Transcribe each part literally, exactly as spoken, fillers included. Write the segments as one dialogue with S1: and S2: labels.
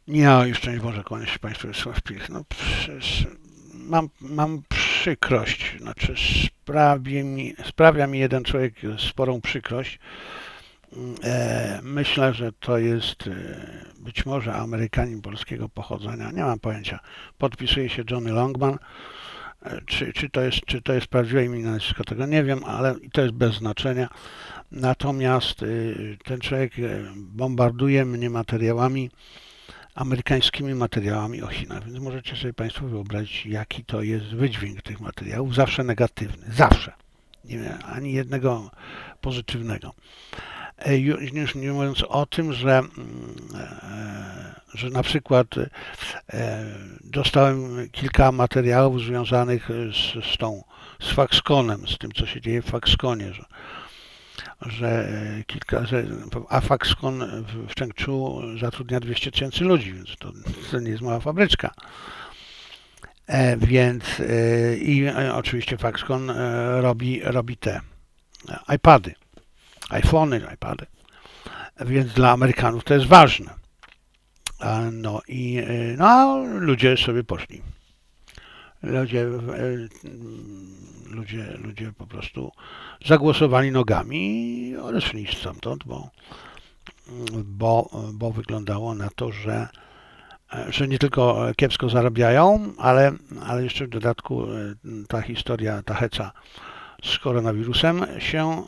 S1: Ja już szczęść Boże, kłaniam się Państwu, Wiesław Pilch. No przecież mam, mam przykrość, znaczy sprawi mi, sprawia mi jeden człowiek sporą przykrość. E, myślę, że to jest e, być może Amerykanin polskiego pochodzenia, nie mam pojęcia. Podpisuje się Johnny Longman. E, czy, czy, to jest, czy to jest prawdziwe imię i nazwisko, tego nie wiem, ale to jest bez znaczenia. Natomiast e, ten człowiek bombarduje mnie materiałami, amerykańskimi materiałami o Chinach, więc możecie sobie Państwo wyobrazić, jaki to jest wydźwięk tych materiałów, zawsze negatywny, zawsze, nie ani jednego pozytywnego. Już nie mówiąc o tym, że, że na przykład dostałem kilka materiałów związanych z, z tą, z Foxconnem, z tym, co się dzieje w Foxconnie, że że kilka, że, a Foxconn w Chengdu zatrudnia dwieście tysięcy ludzi, więc to, to nie jest mała fabryczka. E, więc e, i e, oczywiście Foxconn e, robi, robi te iPady, iPhony, iPady, więc dla Amerykanów to jest ważne. E, no i e, no, ludzie sobie poszli. Ludzie, ludzie, ludzie po prostu zagłosowali nogami i odeszli stamtąd, bo, bo, bo wyglądało na to, że, że nie tylko kiepsko zarabiają, ale, ale jeszcze w dodatku ta historia, ta heca z koronawirusem się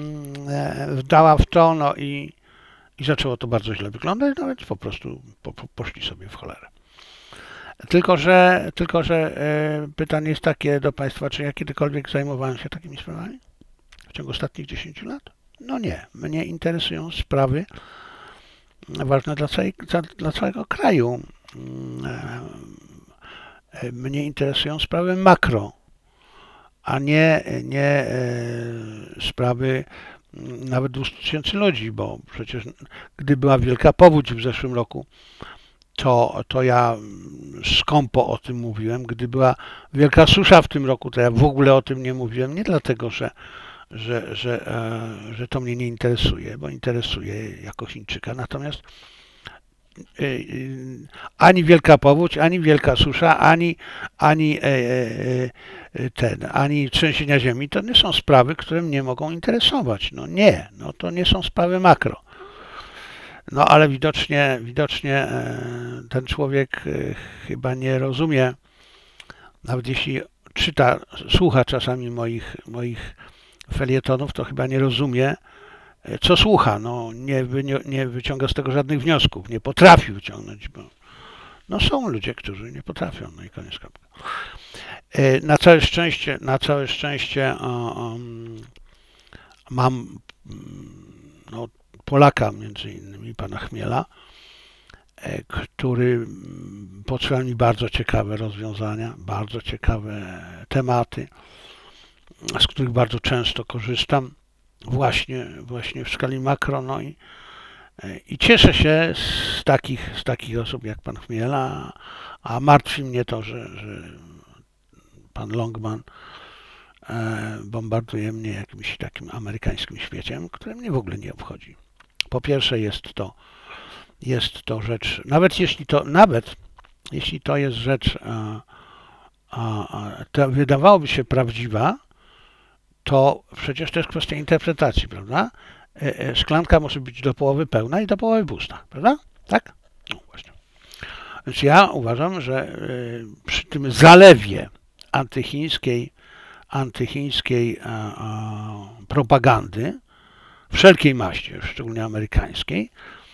S1: wdała w to, no i, i zaczęło to bardzo źle wyglądać, no więc po prostu po, po, poszli sobie w cholerę. Tylko że, tylko, że e, pytanie jest takie do Państwa, czy ja kiedykolwiek zajmowałem się takimi sprawami w ciągu ostatnich dziesięciu lat? No nie. Mnie interesują sprawy ważne dla, całej, dla całego kraju. E, mnie interesują sprawy makro, a nie, nie e, sprawy nawet dwieście tysięcy ludzi, bo przecież gdy była wielka powódź w zeszłym roku, To, to ja skąpo o tym mówiłem. Gdy była wielka susza w tym roku, to ja w ogóle o tym nie mówiłem. Nie dlatego, że, że, że, e, że to mnie nie interesuje, bo interesuje jako Chińczyka. Natomiast e, e, ani wielka powódź, ani wielka susza, ani, ani, e, e, ten, ani trzęsienia ziemi to nie są sprawy, które mnie mogą interesować. No nie, no to nie są sprawy makro. No ale widocznie, widocznie ten człowiek chyba nie rozumie, nawet jeśli czyta, słucha czasami moich, moich felietonów, to chyba nie rozumie, co słucha. No, nie, nie wyciąga z tego żadnych wniosków, nie potrafi wyciągnąć, bo no, są ludzie, którzy nie potrafią, no i koniec kropka. Na całe szczęście, na całe szczęście um, mam no, Polaka, między innymi pana Chmiela, który podsyła mi bardzo ciekawe rozwiązania, bardzo ciekawe tematy, z których bardzo często korzystam właśnie, właśnie w skali makro. No i, i cieszę się z takich, z takich osób jak pan Chmiela, a martwi mnie to, że, że pan Longman bombarduje mnie jakimś takim amerykańskim świeciem, które mnie w ogóle nie obchodzi. Po pierwsze jest to, jest to rzecz, nawet jeśli to, nawet jeśli to jest rzecz, a, a, to wydawałoby się prawdziwa, to przecież to jest kwestia interpretacji, prawda? Szklanka może być do połowy pełna i do połowy pusta, prawda? Tak? No właśnie. Więc ja uważam, że przy tym zalewie antychińskiej, antychińskiej a, a, propagandy, wszelkiej maści, szczególnie amerykańskiej,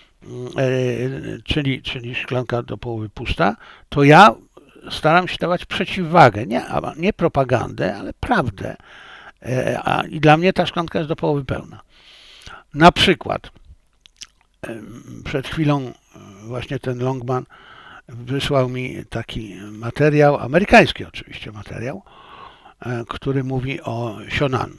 S1: czyli, czyli szklanka do połowy pusta, to ja staram się dawać przeciwwagę, nie, nie propagandę, ale prawdę. I dla mnie ta szklanka jest do połowy pełna. Na przykład przed chwilą właśnie ten Longman wysłał mi taki materiał, amerykański oczywiście materiał, który mówi o Shonan.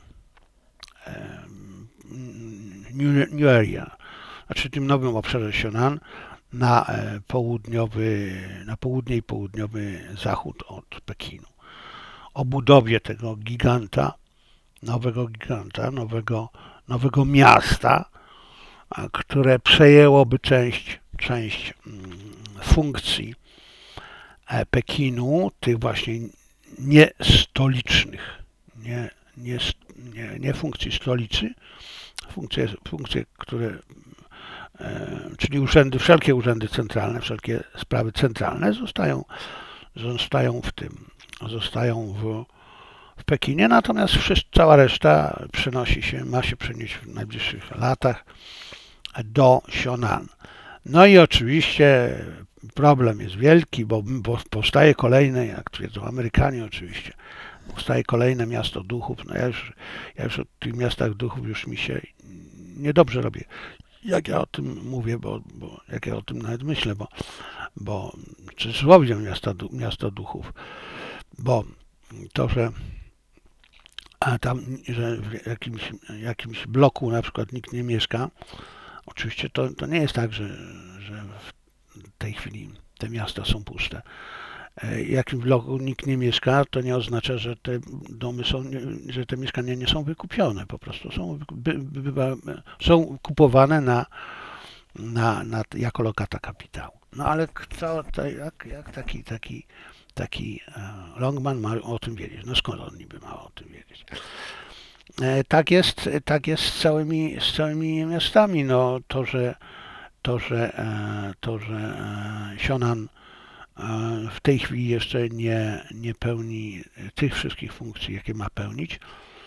S1: New, New Area, znaczy tym nowym obszarze Shonan na południowy, na południe i południowy zachód od Pekinu. O budowie tego giganta, nowego giganta, nowego, nowego miasta, które przejęłoby część, część funkcji Pekinu, tych właśnie niestolicznych, nie, nie, nie, nie funkcji stolicy, funkcje, funkcje które, czyli urzędy, wszelkie urzędy centralne, wszelkie sprawy centralne zostają, zostają w tym, zostają w, w Pekinie, natomiast wszystko, cała reszta przenosi się, ma się przenieść w najbliższych latach do Sionan. No i oczywiście problem jest wielki, bo, bo powstaje kolejne, jak twierdzą Amerykanie oczywiście, powstaje kolejne miasto duchów. No ja już, ja już o tych miastach duchów już mi się niedobrze robię, jak ja o tym mówię, bo, bo jak ja o tym nawet myślę, bo, bo czy słownie miasta, miasto duchów, bo to, że a tam, że w jakimś, jakimś bloku na przykład nikt nie mieszka, oczywiście to, to nie jest tak, że, że w tej chwili te miasta są puste. Jakim bloku nikt nie mieszka, to nie oznacza, że te domy są, że te mieszkania nie są wykupione. Po prostu są, by, by, by, są kupowane na, na, na, jako lokata kapitału. No ale kto, to jak, jak taki, taki, taki Longman ma o tym wiedzieć? No skąd on niby ma o tym wiedzieć? Tak jest, tak jest z całymi, z całymi miastami. No, to, że, to, że, to, że Sionan w tej chwili jeszcze nie, nie pełni tych wszystkich funkcji, jakie ma pełnić,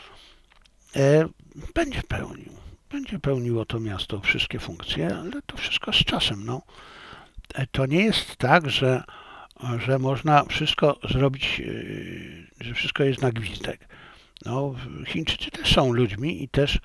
S1: będzie pełnił. Będzie pełniło to miasto wszystkie funkcje, ale to wszystko z czasem. No. To nie jest tak, że, że można wszystko zrobić, że wszystko jest na gwizdek. No, Chińczycy też są ludźmi i też,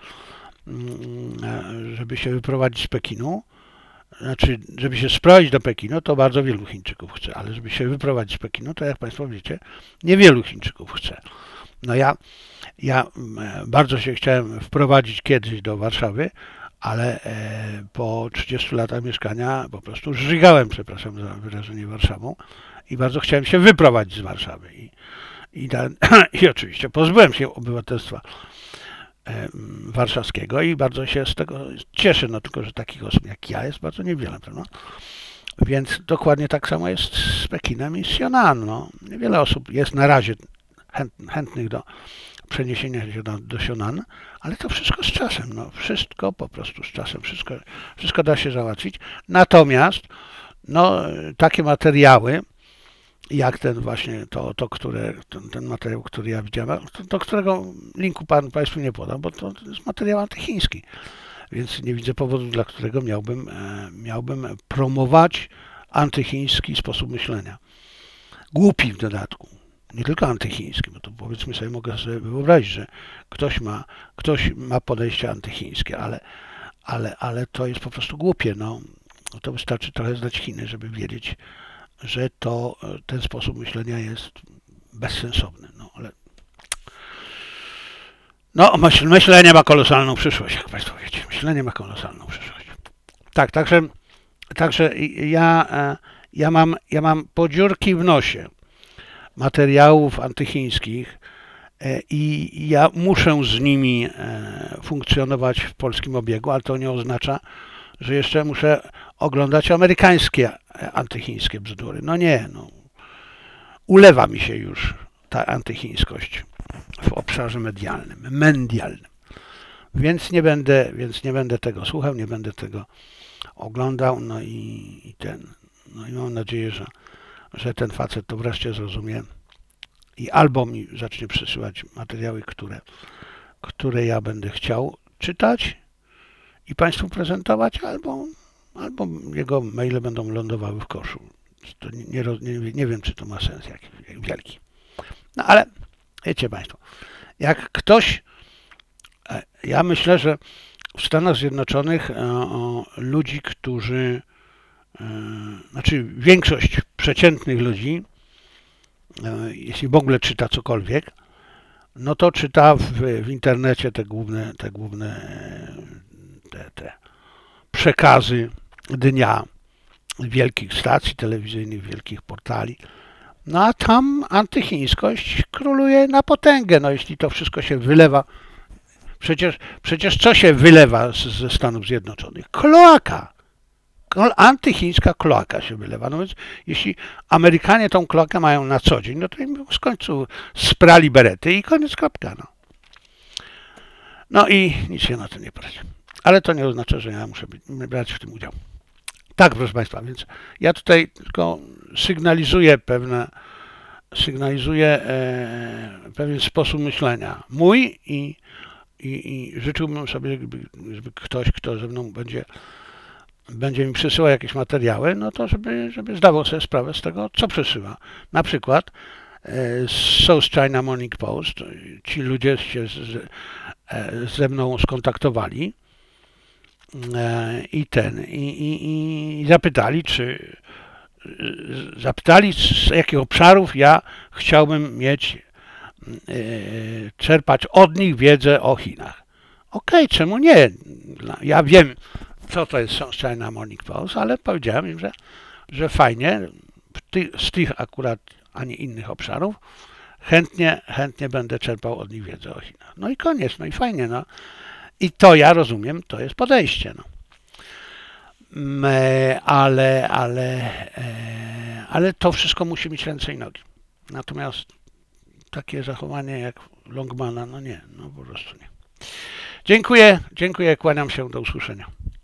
S1: żeby się wyprowadzić z Pekinu, znaczy, żeby się sprowadzić do Pekinu, to bardzo wielu Chińczyków chce, ale żeby się wyprowadzić z Pekinu, to jak Państwo wiecie, niewielu Chińczyków chce. No ja, ja bardzo się chciałem wprowadzić kiedyś do Warszawy, ale po trzydziestu latach mieszkania po prostu żygałem, przepraszam za wyrażenie, Warszawą i bardzo chciałem się wyprowadzić z Warszawy. I, i, da, i oczywiście pozbyłem się obywatelstwa warszawskiego i bardzo się z tego cieszę, no tylko, że takich osób jak ja jest bardzo niewiele, prawda? Więc dokładnie tak samo jest z Pekinem i z Sionan. No. Niewiele osób jest na razie chęt, chętnych do przeniesienia się do, do Sionan, ale to wszystko z czasem, no. Wszystko po prostu z czasem, wszystko, wszystko da się załatwić. Natomiast no, takie materiały, jak ten właśnie, to, to które, ten, ten materiał, który ja widziałem, to, do którego linku pan Państwu nie podam, bo to, to jest materiał antychiński, więc nie widzę powodu, dla którego miałbym, e, miałbym promować antychiński sposób myślenia. Głupi w dodatku, nie tylko antychiński, bo to powiedzmy sobie, mogę sobie wyobrazić, że ktoś ma, ktoś ma podejście antychińskie, ale, ale, ale to jest po prostu głupie, no. To wystarczy trochę znać Chiny, żeby wiedzieć, że to ten sposób myślenia jest bezsensowny. No, ale no, myśl, myślenie ma kolosalną przyszłość, jak Państwo wiecie. Myślenie ma kolosalną przyszłość. Tak, także, także ja, ja, mam, ja mam podziurki w nosie materiałów antychińskich i ja muszę z nimi funkcjonować w polskim obiegu, ale to nie oznacza, że jeszcze muszę oglądać amerykańskie antychińskie bzdury. No nie, no. Ulewa mi się już ta antychińskość w obszarze medialnym, mendialnym. Więc nie będę, więc nie będę tego słuchał, nie będę tego oglądał, no i, i ten, no i mam nadzieję, że, że ten facet to wreszcie zrozumie i albo mi zacznie przysyłać materiały, które, które ja będę chciał czytać i Państwu prezentować, albo, albo jego maile będą lądowały w koszu. To nie, nie, nie wiem, czy to ma sens jak, jak wielki. No ale wiecie Państwo, jak ktoś, ja myślę, że w Stanach Zjednoczonych o, ludzi, którzy, znaczy większość przeciętnych ludzi, jeśli w ogóle czyta cokolwiek, no to czyta w, w internecie te główne, te główne te, te przekazy dnia wielkich stacji telewizyjnych, wielkich portali. No a tam antychińskość króluje na potęgę. No jeśli to wszystko się wylewa, przecież, przecież co się wylewa z, ze Stanów Zjednoczonych? Kloaka. antychińska kloaka się wylewa. No więc jeśli Amerykanie tą kloakę mają na co dzień, no to im z końcu sprali berety i koniec, kropka. No, no i nic się na to nie poradzę. Ale to nie oznacza, że ja muszę być, brać w tym udział. Tak, proszę Państwa, więc ja tutaj tylko sygnalizuję pewne, sygnalizuję e, pewien sposób myślenia mój i, i, i życzyłbym sobie, żeby, żeby ktoś, kto ze mną będzie, będzie mi przesyłał jakieś materiały, no to żeby, żeby zdawał sobie sprawę z tego, co przesyła. Na przykład e, South China Morning Post, ci ludzie się z, e, ze mną skontaktowali, i ten, i, i, i zapytali, czy zapytali, z jakich obszarów ja chciałbym mieć, czerpać od nich wiedzę o Chinach. Okej, okay, czemu nie? Ja wiem, co to jest South China Morning Post, ale powiedziałem im, że, że fajnie, z tych akurat, a nie innych obszarów, chętnie, chętnie będę czerpał od nich wiedzę o Chinach. No i koniec, no i fajnie, no. I to ja rozumiem, to jest podejście. No. Ale, ale, ale to wszystko musi mieć ręce i nogi. Natomiast takie zachowanie jak Longmana, no nie, no po prostu nie. Dziękuję, dziękuję, kłaniam się, do usłyszenia.